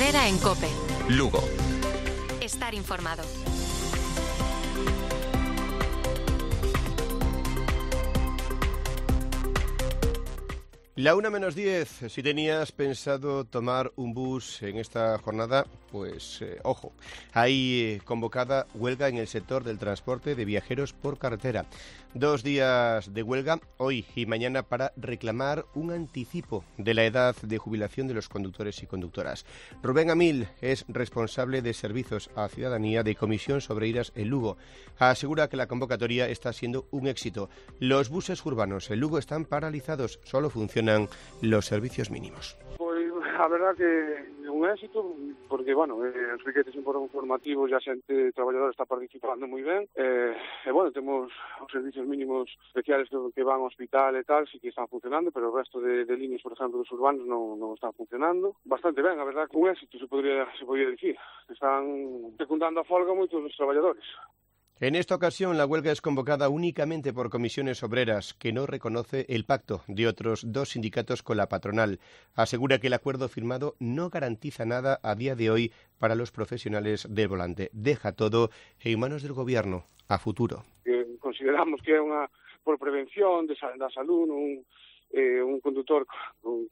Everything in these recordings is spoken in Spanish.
Herrera en COPE. Lugo. Estar informado. La 1:10, si tenías pensado tomar un bus en esta jornada, pues ojo, hay convocada huelga en el sector del transporte de viajeros por carretera. 2 días de huelga, hoy y mañana, para reclamar un anticipo de la edad de jubilación de los conductores y conductoras. Rubén Amil es responsable de Servicios a Ciudadanía de Comisión sobre Iras en Lugo. Asegura que la convocatoria está siendo un éxito. Los buses urbanos en Lugo están paralizados, solo funcionan los servicios mínimos. Pois a verdad que un éxito, porque, bueno, os piquetes informativos e a xente traballadora está participando moi ben, bueno, temos os servicios mínimos especiales que van ao hospital e tal, sí que están funcionando, pero o resto de líneas, por exemplo, dos urbanos non están funcionando. Bastante ben, a verdad que un éxito, se podría dicir. Están secundando a folga moitos dos traballadores. En esta ocasión, la huelga es convocada únicamente por comisiones obreras, que no reconoce el pacto de otros 2 sindicatos con la patronal. Asegura que el acuerdo firmado no garantiza nada a día de hoy para los profesionales del volante. Deja todo en manos del Gobierno, a futuro. Consideramos que é unha por prevención da salud, un condutor con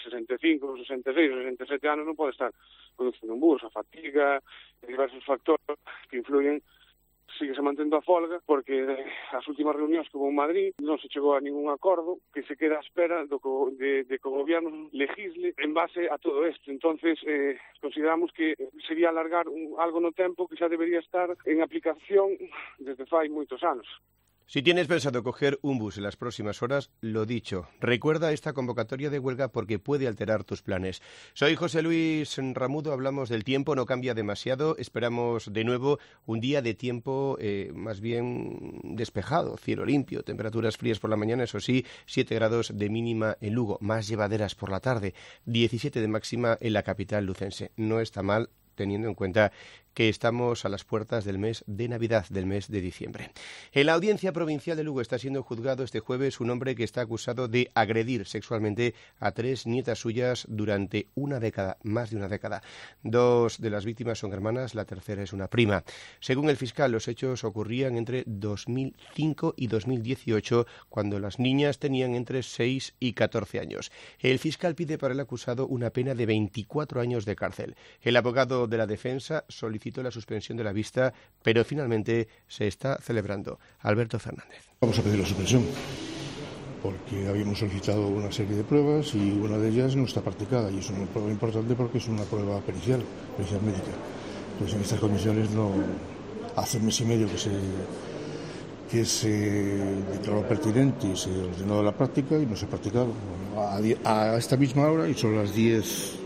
65, 66, 67 anos non pode estar conducindo un bus. A fatiga, diversos factores que influyen. Sigue se mantendo a folga porque as últimas reunións que houve en Madrid non se chegou a ningún acordo, que se queda a espera de que o Gobierno legisle en base a todo isto. Entonces, consideramos que sería alargar algo no tempo que xa debería estar en aplicación desde fai moitos anos. Si tienes pensado coger un bus en las próximas horas, lo dicho, recuerda esta convocatoria de huelga porque puede alterar tus planes. Soy José Luis Ramudo, hablamos del tiempo, no cambia demasiado, esperamos de nuevo un día de tiempo más bien despejado, cielo limpio, temperaturas frías por la mañana, eso sí, 7 grados de mínima en Lugo, más llevaderas por la tarde, 17 de máxima en la capital lucense. No está mal, teniendo en cuenta que estamos a las puertas del mes de Navidad, del mes de diciembre. En la Audiencia Provincial de Lugo está siendo juzgado este jueves un hombre que está acusado de agredir sexualmente a 3 nietas suyas durante una década, más de una década. 2 de las víctimas son hermanas, la tercera es una prima. Según el fiscal, los hechos ocurrían entre 2005 y 2018, cuando las niñas tenían entre 6 y 14 años. El fiscal pide para el acusado una pena de 24 años de cárcel. El abogado de la defensa solicitó la suspensión de la vista, pero finalmente se está celebrando. Alberto Fernández. Vamos a pedir la suspensión, porque habíamos solicitado una serie de pruebas y una de ellas no está practicada, y es una prueba importante porque es una prueba pericial médica. Entonces, en estas condiciones, no hace un mes y medio que se declaró pertinente y se ordenó la práctica y no se ha practicado. A esta misma hora, y son las 10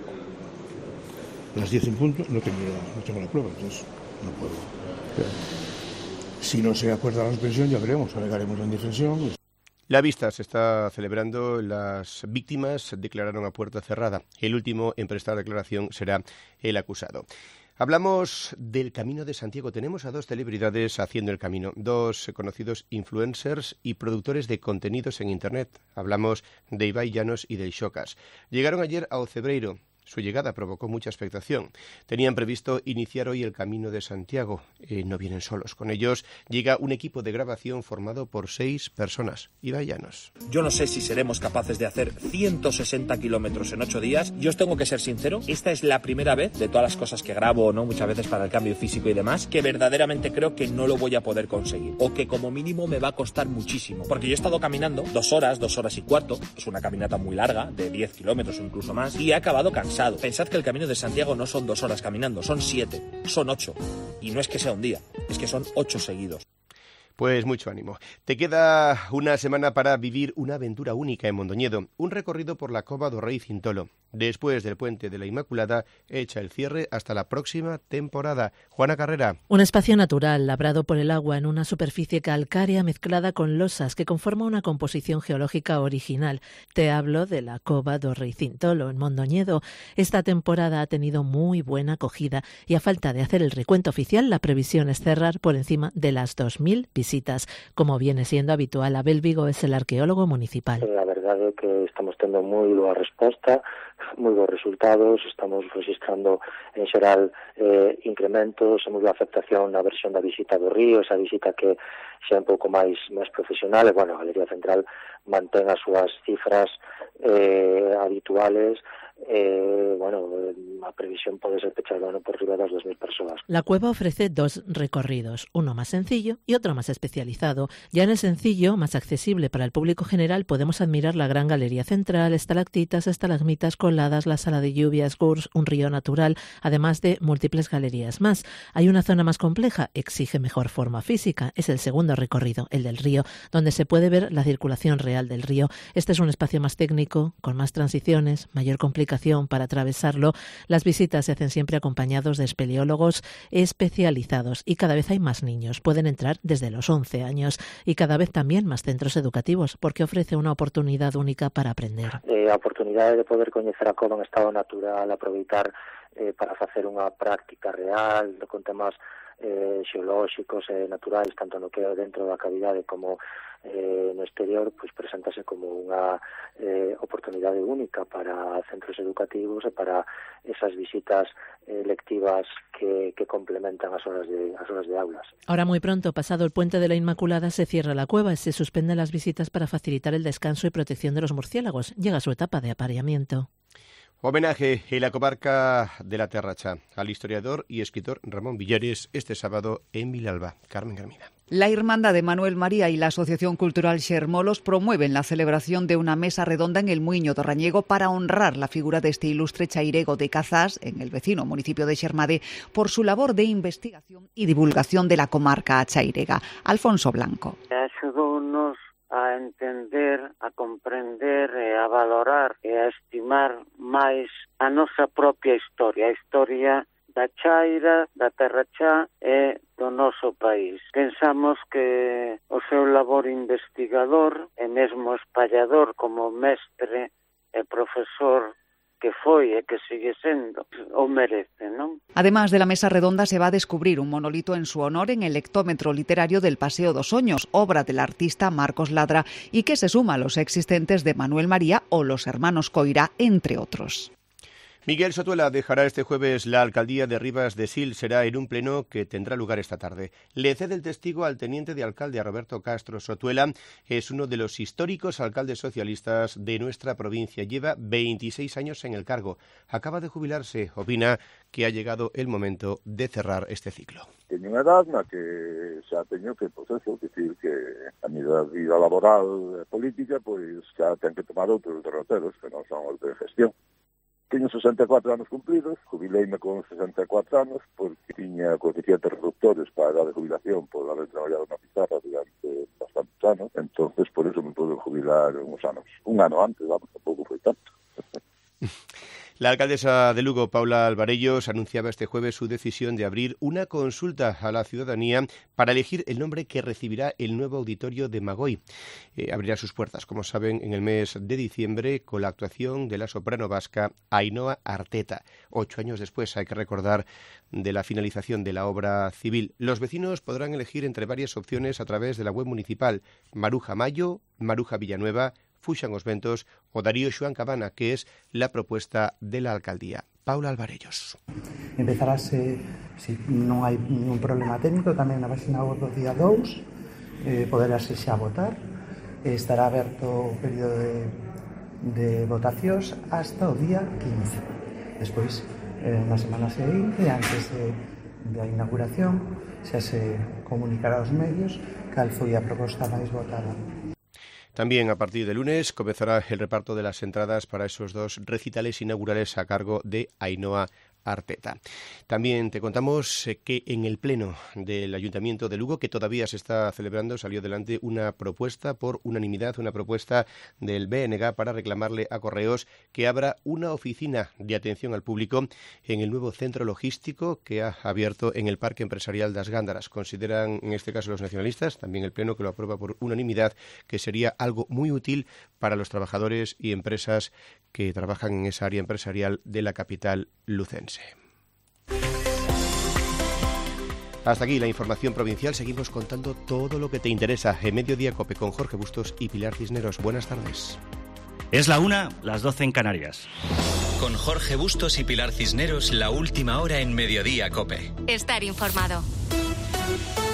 en punto, no tengo la prueba, entonces no puedo. Si no se acuerda la suspensión, ya veremos, alegaremos la indefensión. La vista se está celebrando, las víctimas declararon a puerta cerrada. El último en prestar declaración será el acusado. Hablamos del Camino de Santiago. Tenemos a 2 celebridades haciendo el camino, 2 conocidos influencers y productores de contenidos en Internet. Hablamos de Ibai Llanos y del Xocas. Llegaron ayer a Ocebreiro. Su llegada provocó mucha expectación. Tenían previsto iniciar hoy el Camino de Santiago. No vienen solos. Con ellos llega un equipo de grabación formado por 6 personas. Ibai Llanos. Yo no sé si seremos capaces de hacer 160 kilómetros en 8 días. Yo os tengo que ser sincero, esta es la primera vez de todas las cosas que grabo, ¿no? Muchas veces para el cambio físico y demás, que verdaderamente creo que no lo voy a poder conseguir. O que como mínimo me va a costar muchísimo. Porque yo he estado caminando 2 horas, 2 horas y cuarto. Es una caminata muy larga, de 10 kilómetros o incluso más. Y he acabado cansado. Pensad que el Camino de Santiago no son 2 horas caminando, son 7, son 8. Y no es que sea un día, es que son 8 seguidos. Pues mucho ánimo. Te queda una semana para vivir una aventura única en Mondoñedo, un recorrido por la Cova do Rei Cintolo. Después del Puente de la Inmaculada, echa el cierre hasta la próxima temporada. Juana Carrera. Un espacio natural labrado por el agua en una superficie calcárea mezclada con losas que conforma una composición geológica original. Te hablo de la Cova do Rei Cintolo en Mondoñedo. Esta temporada ha tenido muy buena acogida y a falta de hacer el recuento oficial, la previsión es cerrar por encima de las 2.000 visitas. Como viene siendo habitual, Abel Vigo es el arqueólogo municipal. La verdade é que estamos tendo moi boa resposta. moi bons resultados, estamos registrando en xeral incrementos, moi boa aceptación na versión da visita do río, esa visita que xa é un pouco máis profesional, e, bueno, a Galería Central mantén as súas cifras habituales, a previsión pode ser pechar o ano por riba das 2.000 persoas. La cueva ofrece dos recorridos, uno más sencillo y otro más especializado. Ya en el sencillo, más accesible para el público general, podemos admirar la gran galería central, estalactitas, estalagmitas coladas, la sala de lluvias, Gurs, un río natural, además de múltiples galerías más. Hay una zona más compleja, exige mejor forma física. Es el segundo recorrido, el del río, donde se puede ver la circulación real del río. Este es un espacio más técnico, con más transiciones, mayor complicación para atravesarlo. Las visitas se hacen siempre acompañados de espeleólogos especializados y cada vez hay más niños. Pueden entrar desde los 11 años y cada vez también más centros educativos porque ofrece una oportunidad única para aprender. A oportunidade de poder coñecer a cova en estado natural, aproveitar para facer unha práctica real con temas xeolóxicos e naturais, tanto no que é dentro da cavidade como no exterior, pois preséntase como unha oportunidade única para centros educativos e para esas visitas lectivas que complementan as horas de aulas. Ahora muy pronto, pasado el Puente de la Inmaculada, se cierra la cueva y se suspenden las visitas para facilitar el descanso y protección de los murciélagos. Llega su etapa de apareamiento. Homenaje en la comarca de la Terracha al historiador y escritor Ramón Villares este sábado en Vilalba. Carmen Carmina. La Hermandad de Manuel María y la Asociación Cultural Xermolos promueven la celebración de una mesa redonda en el Muiño do Rañego para honrar la figura de este ilustre chairego de Cazás, en el vecino municipio de Xermade, por su labor de investigación y divulgación de la comarca chairega. Alfonso Blanco. Axudounos a entender, a comprender, a valorar e a estimar máis a nosa propia historia, a historia da chaira, da Terrachá e do noso país. Pensamos que o seu labor investigador e mesmo espallador como mestre e profesor que foi e que sigue sendo, o merece, non? Además de la mesa redonda, se va a descubrir un monolito en su honor en el hectómetro literario del Paseo dos Oños, obra del artista Marcos Ladra, y que se suma a los existentes de Manuel María o los hermanos Coirá, entre otros. Miguel Sotuela dejará este jueves la alcaldía de Ribas de Sil. Será en un pleno que tendrá lugar esta tarde. Le cede el testigo al teniente de alcalde, a Roberto Castro. Sotuela es uno de los históricos alcaldes socialistas de nuestra provincia. Lleva 26 años en el cargo. Acaba de jubilarse. Opina que ha llegado el momento de cerrar este ciclo. Teño unha edad na que xa teño que, decir que a mi vida laboral e política, pois xa ten que tomar outros derroteros que non son os de gestión. Teño 64 anos cumplidos, jubileime con 64 anos, porque tiña coeficientes reductores para a edad de jubilación por haber traballado na pizarra durante bastantes anos, entonces por eso me puedo jubilar uns anos. Un ano antes, tampouco foi tanto. La alcaldesa de Lugo, Paula Alvarellos, anunciaba este jueves su decisión de abrir una consulta a la ciudadanía para elegir el nombre que recibirá el nuevo auditorio de Magoi. Abrirá sus puertas, como saben, en el mes de diciembre con la actuación de la soprano vasca Ainhoa Arteta. 8 años después, hay que recordar, de la finalización de la obra civil. Los vecinos podrán elegir entre varias opciones a través de la web municipal: Maruja Mayo, Maruja Villanueva, Fuxan os Ventos o Darío Xoán Cabana, que es la propuesta de la alcaldía. Paula Alvarellos. Empezarase, se non hai ningún problema técnico, tamén na página web do día 2, poderase xa votar. Estará aberto o período de votacións hasta o día 15. Despois, na semana seguinte, antes da inauguración, xa se comunicará aos medios cal foi a proposta máis votada. También a partir de lunes comenzará el reparto de las entradas para esos 2 recitales inaugurales a cargo de Ainhoa Arteta. También te contamos que en el pleno del Ayuntamiento de Lugo, que todavía se está celebrando, salió adelante una propuesta por unanimidad, una propuesta del BNG para reclamarle a Correos que abra una oficina de atención al público en el nuevo centro logístico que ha abierto en el Parque Empresarial das Gándaras. Consideran, en este caso los nacionalistas, también el pleno que lo aprueba por unanimidad, que sería algo muy útil para los trabajadores y empresas que trabajan en esa área empresarial de la capital lucense. Hasta aquí la información provincial. Seguimos contando todo lo que te interesa en Mediodía Cope con Jorge Bustos y Pilar Cisneros. Buenas tardes. Es la 1, las 12 en Canarias. Con Jorge Bustos y Pilar Cisneros, la última hora en Mediodía COPE. Estar informado.